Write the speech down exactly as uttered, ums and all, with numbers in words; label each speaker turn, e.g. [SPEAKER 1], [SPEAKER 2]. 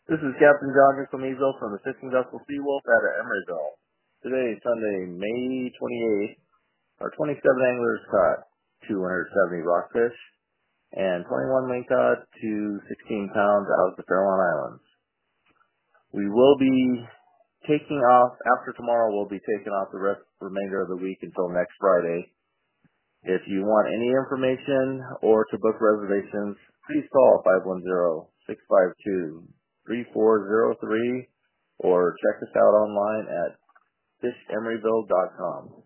[SPEAKER 1] This is Captain John Camizo from the Fishing Vessel Seawolf out of Emeryville. Today, Sunday, May twenty-eighth, our twenty-seven anglers caught two hundred seventy rockfish and twenty-one lingcod to sixteen pounds out of the Farallon Islands. We will be taking off, after tomorrow, we'll be taking off the rest, remainder of the week until next Friday. If you want any information or to book reservations, please call five one zero, six five two, three four zero three or check us out online at fish emeryville dot com.